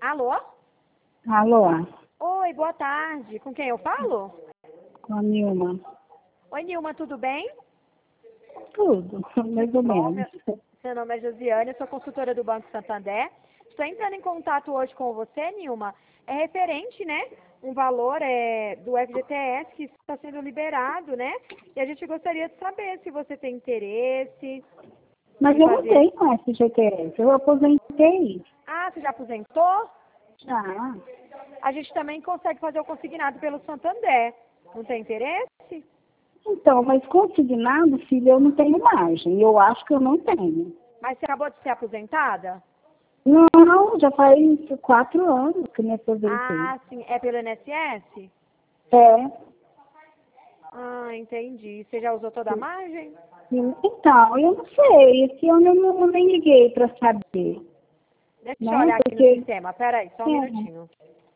Alô? Alô, Oi, boa tarde. Com quem eu falo? com a Nilma. Oi, Nilma, tudo bem? Tudo, mais ou Bom, menos. meu nome é Josiane, eu sou consultora do Banco Santander. Estou entrando em contato hoje com você, Nilma. É referente, né? Um valor do FGTS que está sendo liberado, né? E a gente gostaria de saber se você tem interesse Mas em eu não fazer. tenho FGTS, eu aposentei. Ah, você já aposentou? Já. A gente também consegue fazer o consignado pelo Santander. Não tem interesse? Então, mas consignado, filho, eu não tenho margem. Eu acho que eu não tenho. Mas você acabou de ser aposentada? Não, já faz 4 anos que me aposentei. Ah, sim. É pelo INSS? É. Ah, entendi. Você já usou toda a margem? Então, eu não sei. Esse ano eu nem liguei para saber. Deixa eu Né? olhar aqui no Porque. sistema. Peraí, só um minutinho.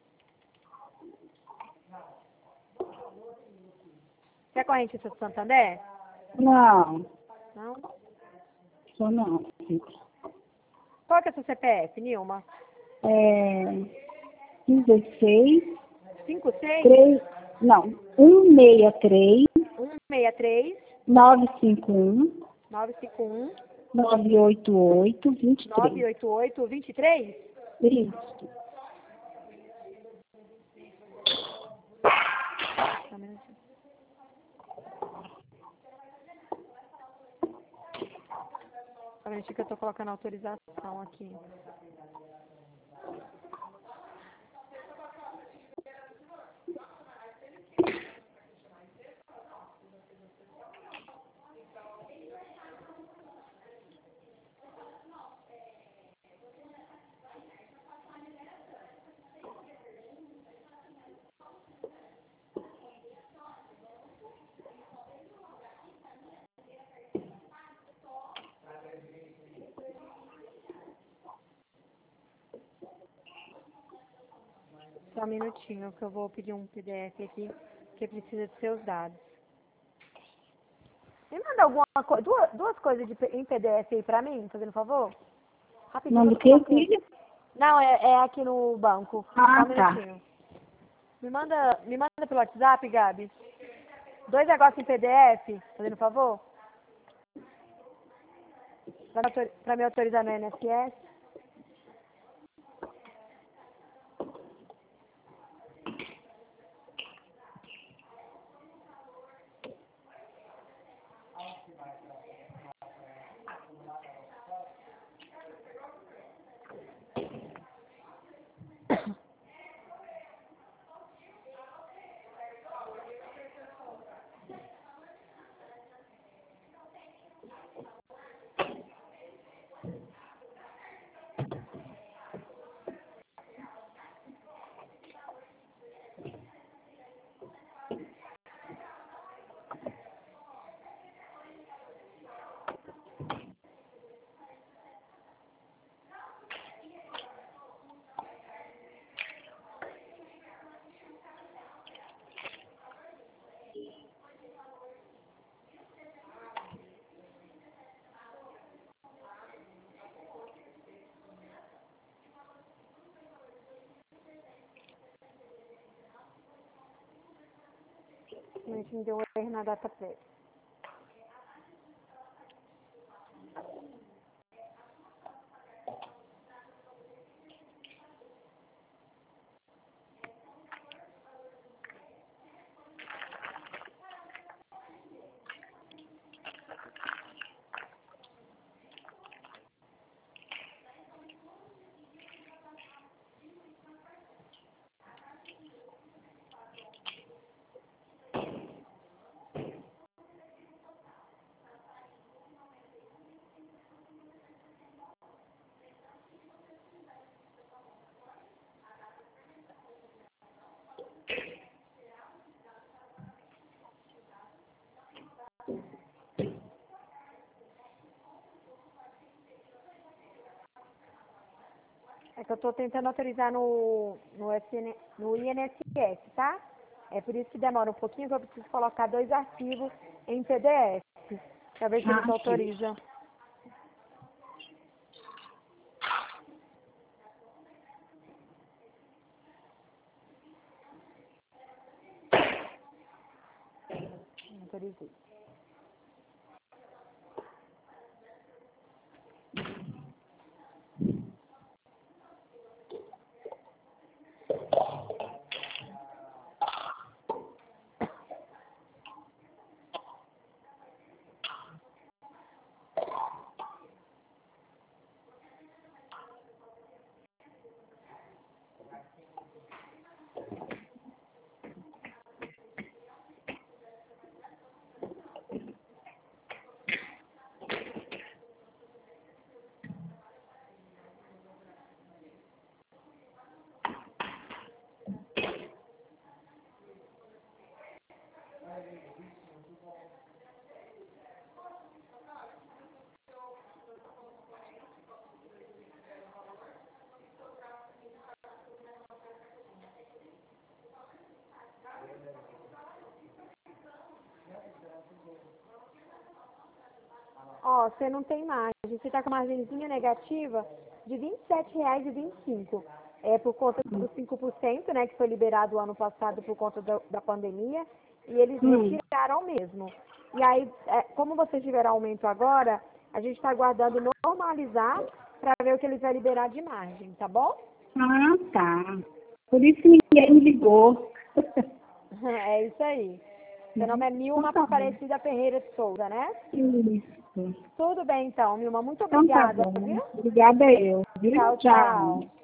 Você é correntista do Santander? Não, Não? só não. Qual que é o seu CPF, Nilma? É 16, 56 3, não, 163, 163 951, 951 988, 23. 988 23? Isso. Só um minutinho. Só um minutinho que eu tô colocando a autorização aqui. Só um minutinho que eu vou pedir um PDF aqui que precisa de seus dados. Me manda alguma coisa, duas coisas em PDF aí pra mim, fazendo favor? Rapidinho Nome que do eu tô que, colocando. filha? Não, é aqui no banco. Só Ah, um tá. minutinho. Me manda pelo WhatsApp, Gabi. 2 negócios em PDF, fazendo favor? Pra me autorizar no INSS. A gente me deu um erro na data prévia. É que eu tô tentando autorizar no INSS, tá? É por isso que demora um pouquinho, que eu preciso colocar 2 arquivos em PDF. Pra ver se eles Ah, sim. autorizam. autorizei. Ó, você não tem margem. Você está com a margenzinha negativa de R$ 27,25. É por conta dos 5%, né, que foi liberado o ano passado por conta da pandemia, e eles retiraram mesmo. E aí, como vocês tiveram aumento agora, a gente está aguardando normalizar para ver o que eles vão liberar de margem, tá bom? Ah, tá. Por isso que ninguém me ligou. É isso aí. Seu nome é Milma Então tá bom. Aparecida Ferreira de Souza, né? Isso. Tudo bem, então, Milma. Muito Então tá obrigada, bom. viu? Obrigada eu. Viu? Tchau, Tchau. tchau.